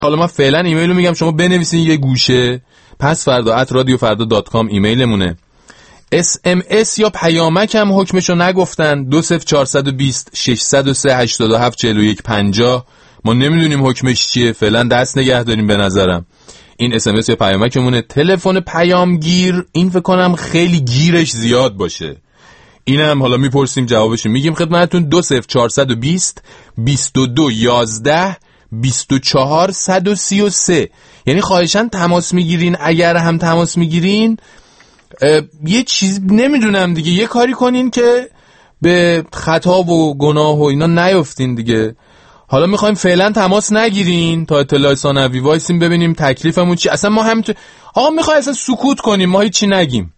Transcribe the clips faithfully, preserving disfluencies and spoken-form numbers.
حالا من فعلا ایمیل رو میگم شما بنویسین یه گوشه پس فردا ات رادیو فردا دات کام ایمیلمونه. اس ام اس یا پیامک هم حکمشو نگفتن. دو صفر چهارصد و بیست ششصد و سه هشتاد و هفت چهل و یک پنجاه. ما نمیدونیم حکمش چیه، فعلا دست نگه داریم. به نظرم این اس ام اس یا پیامکمونه. تلفن پیامگیر این فکر کنم خیلی گیرش زیاد باشه، اینم حالا میپرسیم جوابشو میگیم خدمتتون. دو صفر چهارصد و بیست بیست و دو یازده بیست و چهار صد و سی و سه. یعنی خواهشاً تماس میگیرین. اگر هم تماس میگیرین یه چیز نمیدونم دیگه، یه کاری کنین که به خطا و گناه و اینا نیفتین دیگه. حالا میخوایم فعلا تماس نگیرین تا اطلاع ثانوی وایسیم ببینیم تکلیفمون چی. اصلا ما همینطور آقا میخوای اصلا سکوت کنیم، ما هیچی نگیم،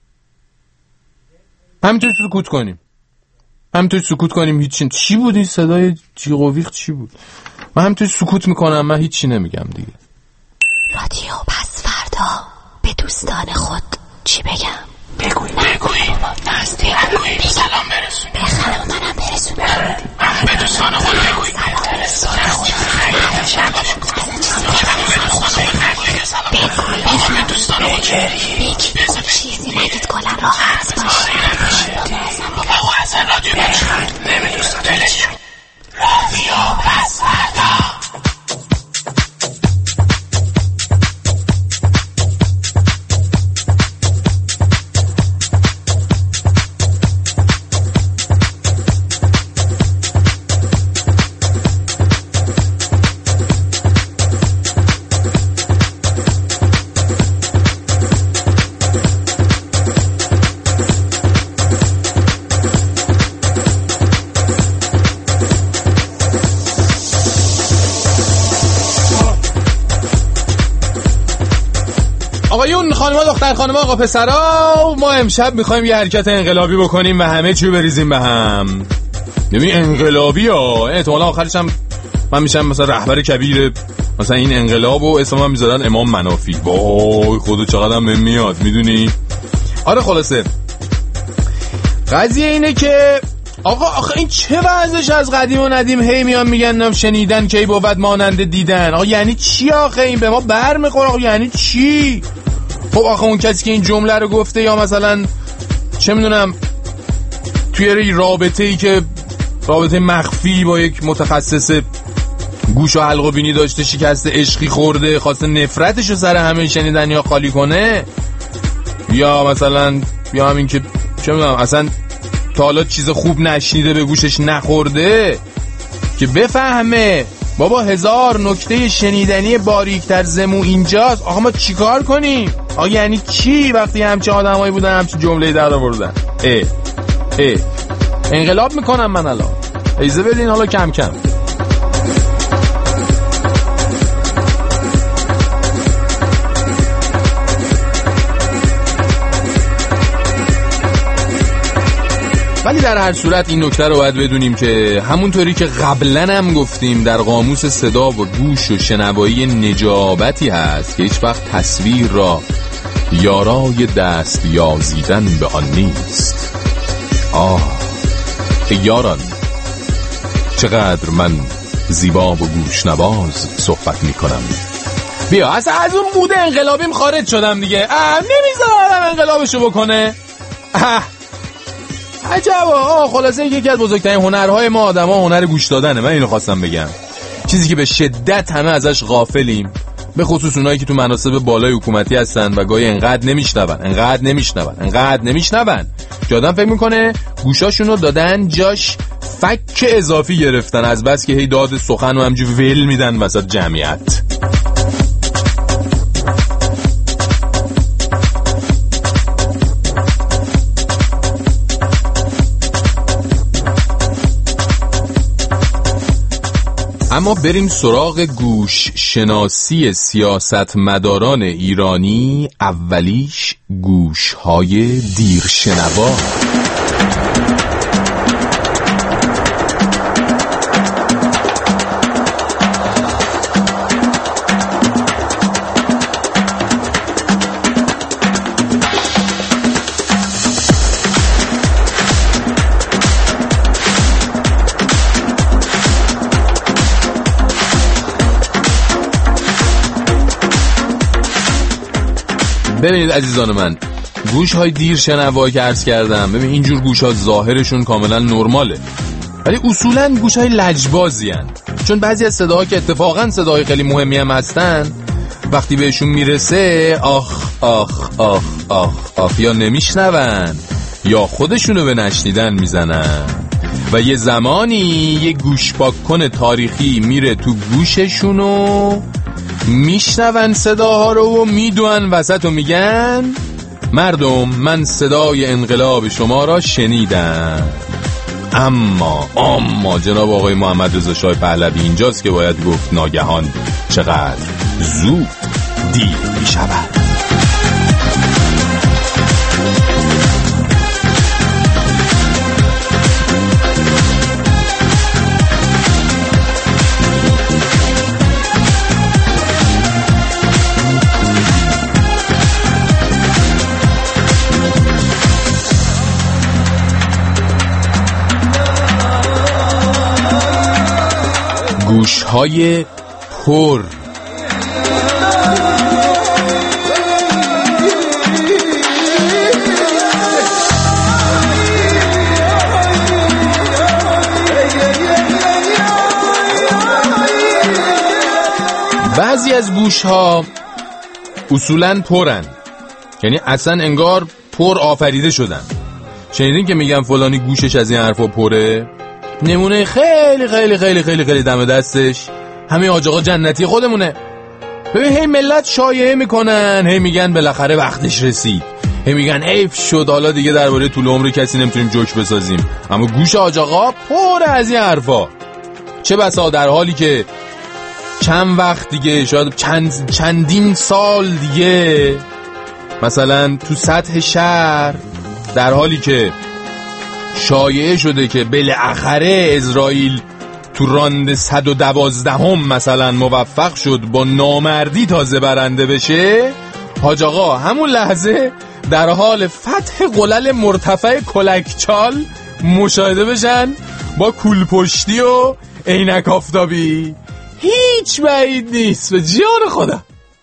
همینطور سکوت کنیم، همینطور سکوت کنیم هیچی. چی بود این صدای جیغ و ویغ چی بود؟ من همینطور سکوت میکنم، من هیچی نمیگم دیگه. رادیو پس فردا به دوستان خود چی بگم؟ بگوی بگوی نزدیک بگوی سلام برسون بخرم منم برسون هم به دوستان خود بگوی به دوستان خود خیلی شب بگوی به دوستان خود بگی چیزی نگید گلم راحت باشه. بابا اصلا رادیو بشون نمیدوستان دلشون رادیو پس فردا. آقایون خانم‌ها دختر خانم‌ها آقا پسرا، ما امشب میخوایم یه حرکت انقلابی بکنیم و همه چی بریزیم به هم. ببین انقلابی ها احتمالا آخرش هم من میشم مثلا رهبر کبیر مثلا این انقلاب و اسمم میذارن امام منافی. وای خدا چقدر هم میاد میدونی. آره خلاصه قضیه اینه که آقا آخه این چه وضعش از قدیم و ندیم هی میان میگن شنیدن کی بود مانند دیدن. آقا یعنی چی آخه این به ما بر میخوره؟ آقا یعنی چی؟ خب آخه اون کسی که این جمله رو گفته یا مثلا چه میدونم توی رابطه ای که رابطه مخفی با یک متخصص گوش و حلق و بینی داشته شکست عشقی خورده خواسته نفرتش رو سر همه شنیدن یا خالی کنه، یا مثلا یا همین که چه میدونم اصلا تا حالا چیز خوب نشنیده به گوشش نخورده که بفهمه بابا هزار نکته شنیدنی باریکتر زمو اینجاست. آقا ما چیکار کنیم؟ آقا یعنی چی وقتی همچه آدمایی بودن همچه جمله در آوردن؟ اه اه انقلاب میکنم من الان. ایزه بدین حالا کم کم. ولی در هر صورت این نکته رو باید بدونیم که همونطوری که قبلا هم گفتیم در قاموس صدا و گوش و شنوایی نجابتی هست که هیچ وقت تصویر را یارای دست یازیدن به آن نیست. آه ای یاران چقدر من زیبا و گوش نواز صحبت می کنم. بیا اصلا از اون مود انقلابیم خارج شدم دیگه. اه نمیذارم انقلابشو بکنه. اه عجبا. آه خلاصه یکی از بزرگترین هنرهای ما آدم ها هنر گوش دادنه. من اینو خواستم بگم، چیزی که به شدت همه ازش غافلیم، به خصوص اونایی که تو مناصب بالای حکومتی هستن و گاهی انقدر نمیشنون انقدر نمیشنون انقدر نمیشنون که آدم فکر میکنه گوشاشونو دادن جاش فک اضافی گرفتن از بس که هی داد سخن و همجور ول میدن وسط جمعیت. اما بریم سراغ گوش شناسی سیاست مداران ایرانی. اولیش گوش‌های دیرشنوا. ببینید عزیزان من، گوش های دیر شنوا که عرض کردم، ببین اینجور گوش ها ظاهرشون کاملا نرماله، ولی اصولا گوش های لجبازی هن. چون بعضی از صداها که اتفاقا صداهای خیلی مهمی هم هستن، وقتی بهشون میرسه آخ آخ آخ آخ آخ یا نمیشنون یا خودشونو به نشنیدن میزنن و یه زمانی یه گوش پاک‌کن تاریخی میره تو گوششونو، میشنون صداها رو و میدون وسط و میگن مردم من صدای انقلاب شما را شنیدم. اما اما جناب آقای محمد رضا شاه پهلوی اینجاست که باید گفت ناگهان چقدر زود دیر می شود. گوش‌های پر. بعضی از گوش‌ها اصولاً پرن، یعنی اصلا انگار پر آفریده شدن. شنیدین که میگن فلانی گوشش از این حرفا پره؟ نمونه خیلی خیلی خیلی خیلی خیلی دم دستش همه حاج آقا جنتی خودمونه. ببین هی ملت شایعه میکنن، هی میگن بالاخره وقتش رسید، هی میگن حیف شد حالا دیگه درباره طول عمر کسی نمیتونیم جوک بسازیم، اما گوش حاج آقا پر از این حرفا. چه بسا در حالی که چند وقت دیگه، شاید چند چندین سال دیگه، مثلا تو سطح شهر در حالی که شایعه شده که بالاخره اسرائیل تو راند صد و دوازدهم مثلا موفق شد با نامردی تازه برنده بشه، حاج آقا همون لحظه در حال فتح قلل مرتفع کلکچال مشاهده بشن با کولپشتی و عینک آفتابی. هیچ بعید نیست به جان خدا.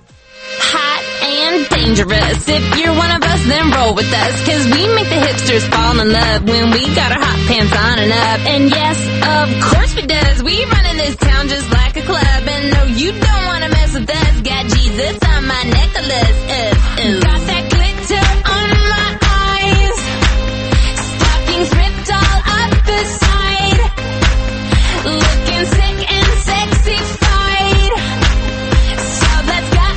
Dangerous. If you're one of us, then roll with us, cause we make the hipsters fall in love when we got our hot pants on and up. And yes, of course we does. We run in this town just like a club, and no, you don't wanna mess with us. Got Jesus on my necklace. Uh, uh. Got that glitter on my eyes, stockings ripped all up the side, looking sick and sexy fine. So let's go.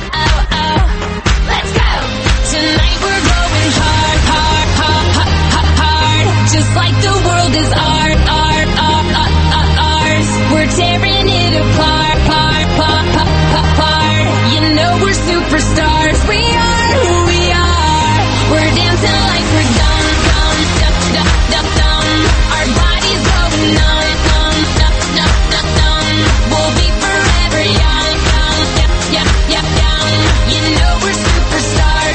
Tonight we're going hard, hard, hard, hard, hard. Just like the world is art, art, art, art, art, ours. We're tearing it apart, apart, apart, apart, apart. You know we're superstars. We are who we are. We're dancing like we're dumb, dumb, dumb, dumb, dumb, dumb. Our bodies going numb, numb, numb, numb, numb, numb. We'll be forever young, young, young, young, young, young. You know we're superstars.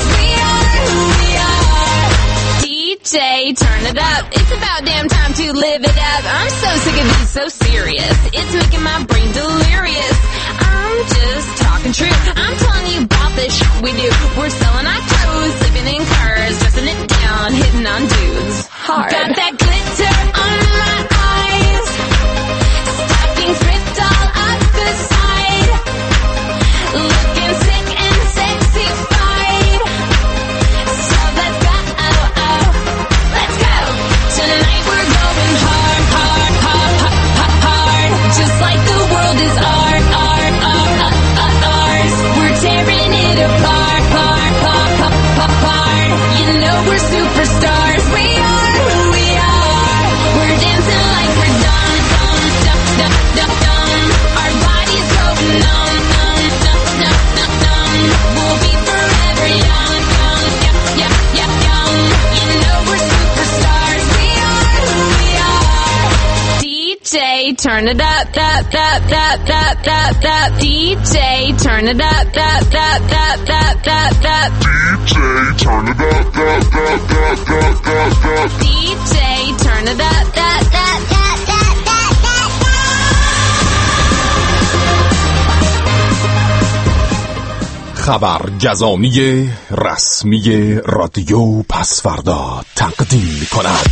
D J, turn it up. It's about damn time to live it up. I'm so sick of being so serious. It's making my brain delirious. I'm just talking true. I'm telling you about this shit we do. We're selling our clothes, sleeping in cars, dressing it down, hitting on dudes hard. Got that glitter on my eyes, stockings ripped all up the side, looking sick and sexy fine. So let's go. Let's go. Tonight we're going hard, hard, hard, hard, hard, hard. Just like the world is art, art, art, art, art, ours. We're tearing it apart, apart, apart, apart, apart. You know we're superstars. We are who we are. We're dancing like we're dumb, dumb, dumb, dumb, dumb, dumb. Our bodies go numb, numb, numb, numb, numb, numb. We'll be forever young, young, young, young, young, young. You know we're superstars. We are who we are. D J, turn it up, up, up, up, up, up, up. D J, turn it up, up, up, up, up, up, up. D J, turn it up, up, up, up, up, up, up. D J, turn it up, up, up, up, up, up, up, up. خبرگزانی رسمی رادیو پسفردا تقدیم می‌کند.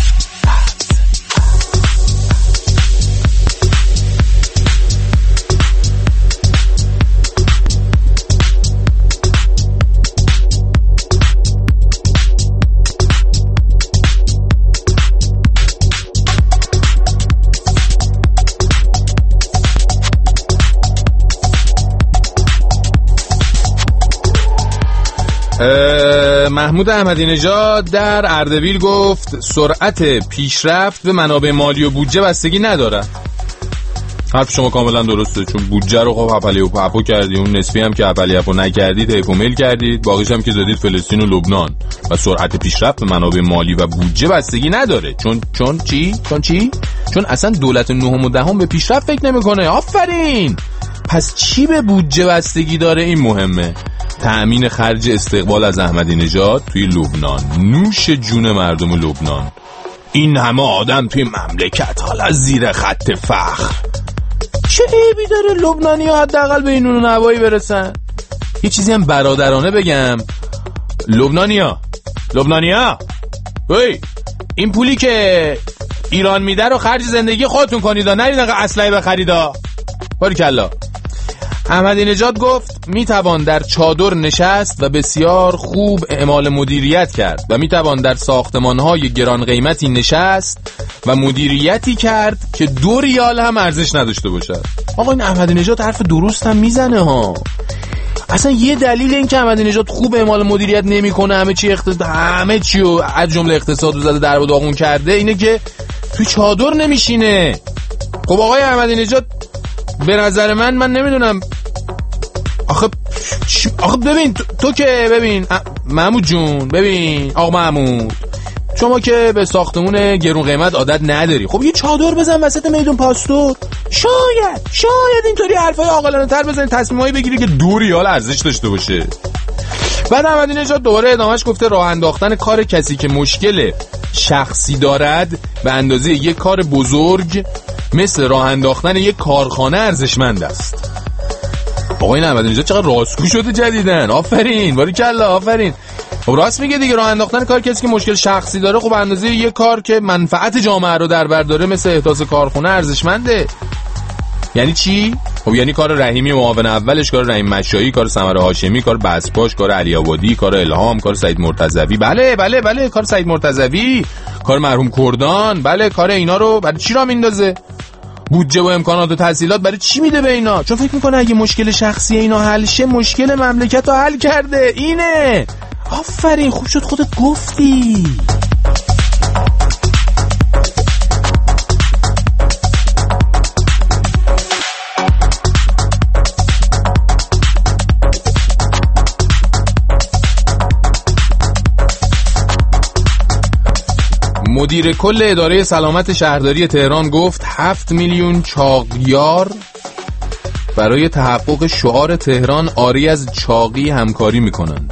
محمود احمدی نژاد در اردبیل گفت سرعت پیشرفت به منابع مالی و بودجه بستگی نداره. حرف شما کاملا درسته، چون بودجه رو خب هپلی و پپو کردی، اون نسبی هم که هپلی و پپو نکردید حیف و میل کردید، باقیش هم که دادید فلسطین و لبنان. و سرعت پیشرفت به منابع مالی و بودجه بستگی نداره. چون چون چی؟ چون چی؟ چون اصلا دولت نهم و دهم به پیشرفت فکر نمیکنه. آفرین. پس چی به بودجه بستگی داره؟ این مهمه. تأمین خرج استقبال از احمدی نژاد توی لبنان. نوش جون مردم لبنان. این همه آدم توی مملکت حالا زیر خط فقر، چه عیبی داره لبنانی ها حداقل به این نون و نوایی برسن؟ یه چیزی هم برادرانه بگم، لبنانی ها لبنانی ها اوی این پولی که ایران میده رو خرج زندگی خودتون کنید، نرید انقدر اسلحه بخرید. باریکلا. احمدی نژاد گفت میتوان در چادر نشست و بسیار خوب اعمال مدیریت کرد و میتوان در ساختمان‌های گران قیمتی نشست و مدیریتی کرد که دو ریال هم ارزش نداشته باشد. آقا این احمدی نژاد حرف درست هم میزنه ها. اصلا یه دلیل این که احمدی نژاد خوب اعمال مدیریت نمیکنه، همه چی اقتصاد همه چی و از جمله اقتصاد رو زده در و داغون کرده، اینه که توی چادر نمیشینه. خب آقای احمدی نژاد به نظر من من نمیدونم آخه آخه ببین تو, تو که ببین محمود جون، ببین آقا محمود، شما که به ساختمون گرون قیمت عادت نداری، خب یه چادر بزن وسط میدون پاستور، شاید شاید اینطوری حرفای عاقلانه تر بزنی، تصمیمایی بگیری که دو ریال ارزش داشته باشه. بعد احمدی نژاد دوباره ادامهش گفته راه انداختن کار کسی که مشکل شخصی دارد به اندازه یک کار بزرگ مثل راه انداختن یک کارخانه ارزشمند است. آقای احمدی نژاد چقدر راستگو شده جدیدن. آفرین، باریکلا، آفرین. خب راست میگه دیگه، راه انداختن کار کسی که مشکل شخصی داره خب به اندازه یک کار که منفعت جامعه رو در بر داره مثل احداث کارخانه ارزشمنده. یعنی چی؟ خب یعنی کار رحیمی معاون اولش، کار رحیم مشایی، کار سمر هاشمی، کار بسپاش، کار علی آبادی، کار الهام، کار سعید مرتضوی، بله بله بله کار سعید مرتضوی، کار مرحوم کردان، بله کار اینا رو برای چی را میندازه؟ بودجه و امکانات و تحصیلات برای چی میده به اینا؟ چون فکر میکنه اگه مشکل شخصی اینا حل شه مشکل مملکت رو حل کرده. اینه. آفرین، خوب شد خودت گفتی. مدیر کل اداره سلامت شهرداری تهران گفت هفت میلیون چاقیار برای تحقق شعار تهران آری از چاقی همکاری میکنن.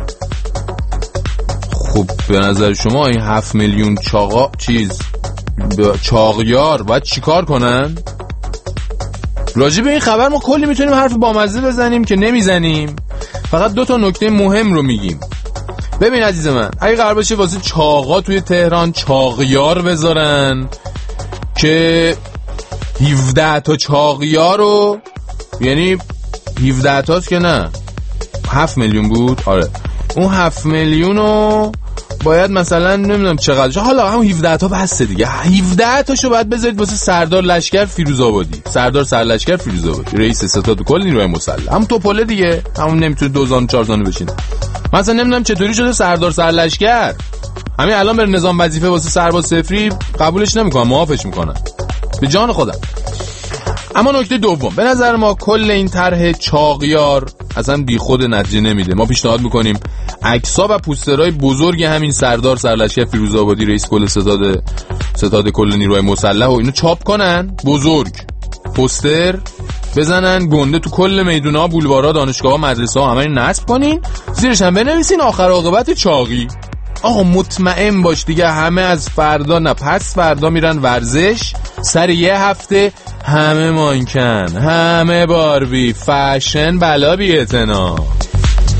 خب به نظر شما این هفت میلیون چاقا چیز چاقیار باید چیکار کنن؟ راجع به این خبر ما کلی میتونیم حرف بامزه بزنیم که نمیزنیم. فقط دو تا نکته مهم رو میگیم. ببین عزیز من، اگه قرار باشه واسه چاقا توی تهران چاقیار بذارن که هفده تا چاقیار رو، یعنی هفده تاست که نه هفت میلیون بود، آره اون هفت میلیون رو باید مثلا نمیدونم چقدر، حالا همون هفده تا بسته دیگه، هفده تاشو باید بذارید واسه سردار لشکر فیروزآبادی، سردار سرلشکر فیروزآبادی، رئیس ستاد کل نیروی مسلح، همون توپله دیگه، همون نمیتونه دوزان چارزانه بشینه. مثلا نمیدونم چطوری شده سردار سرلشکر، همین الان بر نظام وظیفه واسه سرباز صفری قبولش نمیکنن، معافش میکنن به جان خودم. اما نکته دوم، به نظر ما کل این طرح چاقیار اصلا بی خود نتیجه نمیده. ما پیشنهاد میکنیم عکس‌ها و پوسترهای بزرگ همین سردار سرلشکر فیروزآبادی، رئیس کل ستاد ستاد کل نیروی مسلح و اینو چاپ کنن، بزرگ پوستر بزنن گنده تو کل میدونا، بولوارا، دانشگاه‌ها، مدرسه‌ها، همه این نصب کنین، زیرش هم بنویسین آخر عاقبت چاقی. آقا مطمئن باش دیگه همه از فردا نه پس فردا میرن ورزش، سر یه هفته همه مانکن، همه باربی، فشن، بلا بی اعتنا.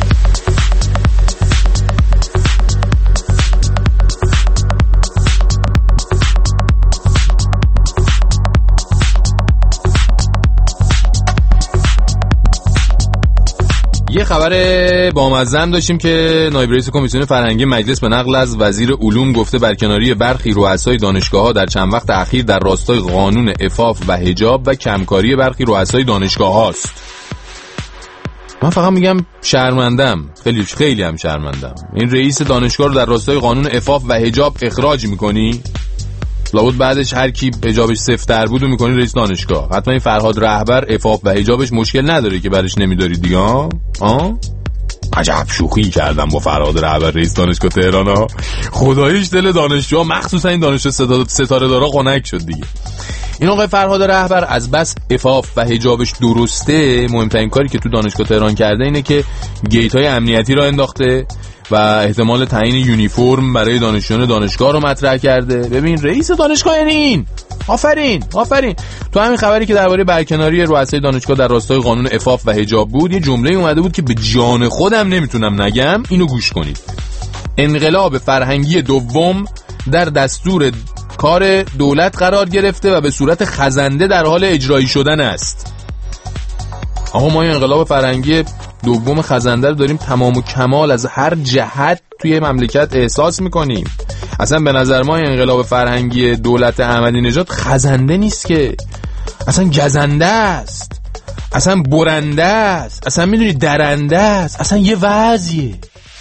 یه خبر بامزه هم داشتیم که نایب رئیس کمیسیون فرهنگی مجلس به نقل از وزیر علوم گفته برکناری برخی رؤسای دانشگاه‌ها در چند وقت اخیر در راستای قانون عفاف و حجاب و کمکاری برخی رؤسای دانشگاه‌هاست. من فقط میگم شرمندم، خیلی خیلی هم شرمندم. این رئیس دانشگاه رو در راستای قانون عفاف و حجاب اخراج می‌کنی؟ لابد بعدش هر کی حجابش سفت‌تر بود و می‌کنی رئیس دانشگاه. حتما این فرهاد رهبر عفاف و حجابش مشکل نداره که برش نمی‌داری دیگه ها؟ ها؟ عجب شوخی کردم با فرهاد رهبر رئیس دانشگاه تهران ها. خداییش دل دانشجوها مخصوصا این دانشجو ستاره دارا خنک شد دیگه. این آقای فرهاد رهبر از بس عفاف و حجابش درسته، مهمترین کاری که تو دانشگاه تهران کرده اینه که گیت‌های امنیتی را انداخته و احتمال تعیین یونیفرم برای دانشجویان دانشگاه رو مطرح کرده. ببین رئیس دانشگاه یعنی این. آفرین آفرین. تو همین خبری که درباره برکناری رؤسای دانشگاه در راستای قانون عفاف و حجاب بود، یه جمله اومده بود که به جان خودم نمیتونم نگم. اینو گوش کنید. انقلاب فرهنگی دوم در دستور کار دولت قرار گرفته و به صورت خزنده در حال اجرایی شدن است. آقا ما این انقلاب فرهنگی دوم خزنده رو داریم تمام و کمال از هر جهت توی مملکت احساس میکنیم. اصلا به نظر ما این انقلاب فرهنگی دولت احمدی نژاد خزنده نیست که، اصلا گزنده است، اصلا برنده است، اصلا میدونی درنده است، اصلا یه وضعیه.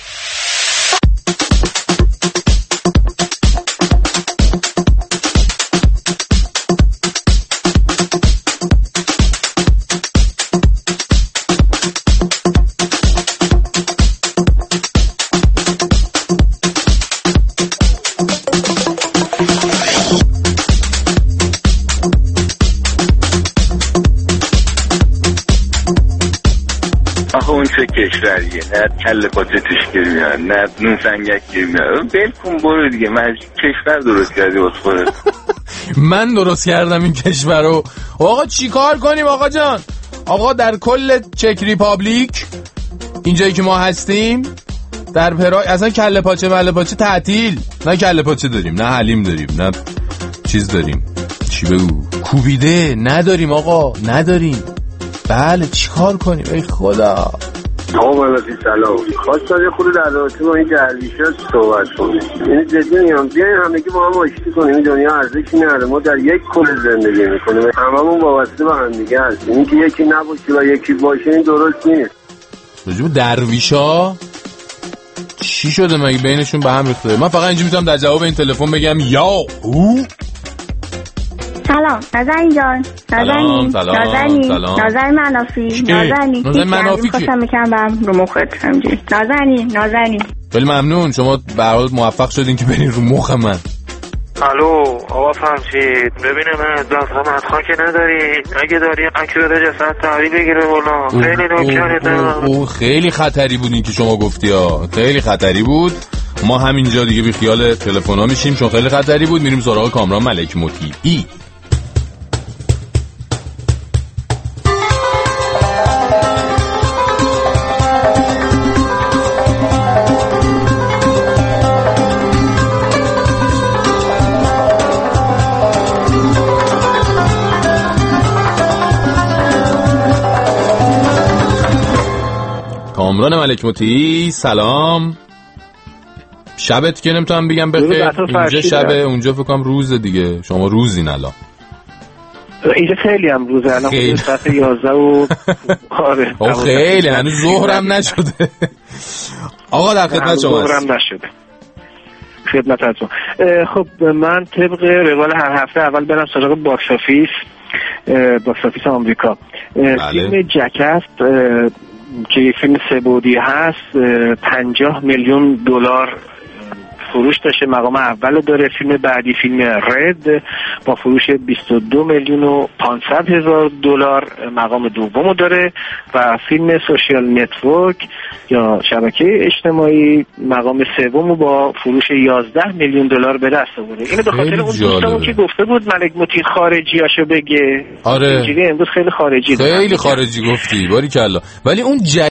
اون چه کشوریه، نه کله پاچه توش گیرمیان، نه نون سنگک گیرمیان. بل کن برو دیگه، من کشور درست کردی واسه خودت. من درست کردم این کشور رو. آقا چی کار کنیم آقا جان؟ آقا در کل چک ریپابلیک اینجایی که ما هستیم در پرای اصلا کله پاچه مله پاچه تعطیل. نه کله پاچه داریم، نه حلیم داریم، نه چیز داریم، چی بگو، کوبیده نداریم آقا، نداریم. بله چیکار کنیم ای خدا. آقا ملکی سلام، خواستم یه خود در رابطه با این درویشات صحبت کنیم. یعنی جدی میگم بیاین همگی با هم آشتی کنیم. این دنیا ارزشی نداره، ما در یک کل زندگی میکنیم، هممون وابسته به هم دیگه هستیم. اینکه یکی نباشه و یکی باشه این درست نیست. راجب درویشا چی شده مگه بینشون به هم ریخته؟ من فقط اینجا میتونم در جواب این تلفن بگم یا او. سلام نازنین جان. نازنین نازنین نازنین منافی نازنین نازنین منافی که خواستم بکنم برم رو مخت همجوری. نازنین نازنین خیلی ممنون، شما به هر حال موفق شدین که برین رو مخ من. الو آقا فهمچید، ببینه من دست مدخان که نداری، اگه داری اکرده جسد تحری بگیره بولا. خیلی نوکرتم. او خیلی خطری بود این که شما گفتی ها، خیلی خطری بود. ما همینجا دیگه بی خیال تلفن ها میشیم چون خیلی خطری بود. میریم سراغ کامران ملک مطیعی. کامران ملک مطیعی سلام. شبت که نمیتونم بگم بخیر، اینجا شبه اونجا فکر کنم روزه دیگه. شما روزین الان؟ اینجا خیلی هم روزه الان، خیلی ساعت یازده و آره او خیلی هنوز ظهرم نشده. آقا در خدمت شما ظهرم نشده. خدمتتون. خب من طبق روال هر هفته اول برم سراغ باکس آفیس باکس آفیس آمریکا. بله. فیلم جکست که یک فیلم سه بعدی هست پنجاه میلیون دلار فروش داشته، مقام اول داره. فیلم بعدی فیلم رد با فروش بیست و دو میلیون و پانصد هزار دلار مقام دومو داره و فیلم سوشیال نتورک یا شبکه اجتماعی مقام سومو با فروش یازده میلیون دلار به دست آورده. اینو به خاطر اون دوستمون که گفته بود ملک مطیع خارجیاشو بگه. آره اینجوری امروز خیلی خارجی خیلی خارجی گفتی باریکلا. ولی اون